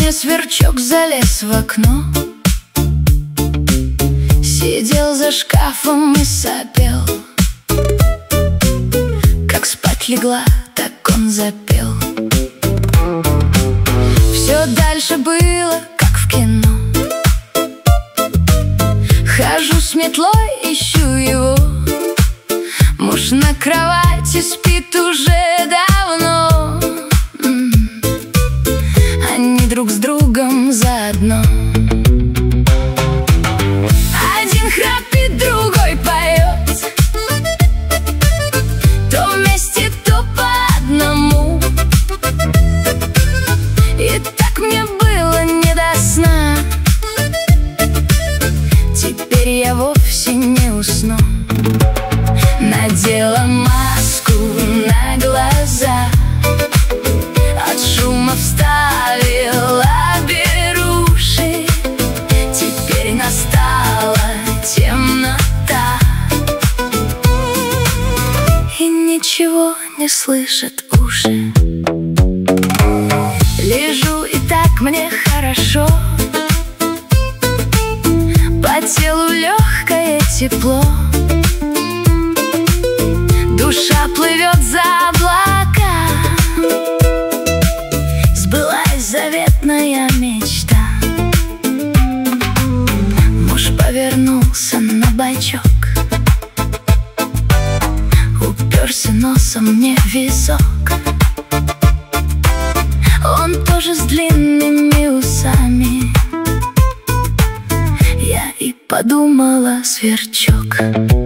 Сегодня сверчок залез в окно, сидел за шкафом и сопел. Как спать легла, так он запел. Все дальше было, как в кино. Хожу с метлой, ищу его. Муж на кровати спит уже давно. Они друг с другом заодно. Один храпит, другой поет. То вместе, то по одному. И так мне было не до сна. Теперь я вовсе не усну. Надела маску на глаза, от шума вставила беруши. Теперь настала темнота, и ничего не слышат уши. Лежу, и так мне хорошо. По телу легкое тепло. Душа плывет за облака. Сбылась заветная мечта. Муж повернулся на бочок, уперся носом мне в висок. Он тоже с длинными усами. Я и подумала, сверчок.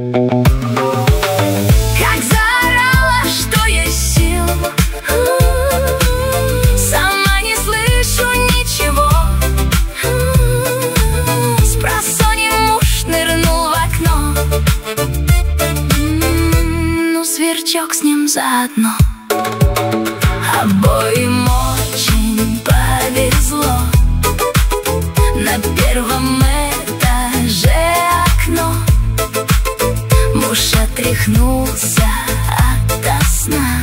Сверчок с ним заодно. Обоим очень повезло. На первом этаже окно. Муж отряхнулся ото сна.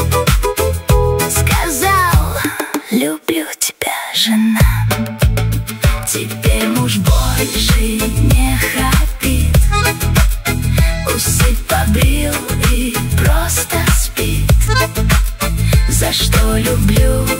Сказал: люблю тебя, жена. Теперь муж больше не храпит, усы побрил и просто спит. За что люблю,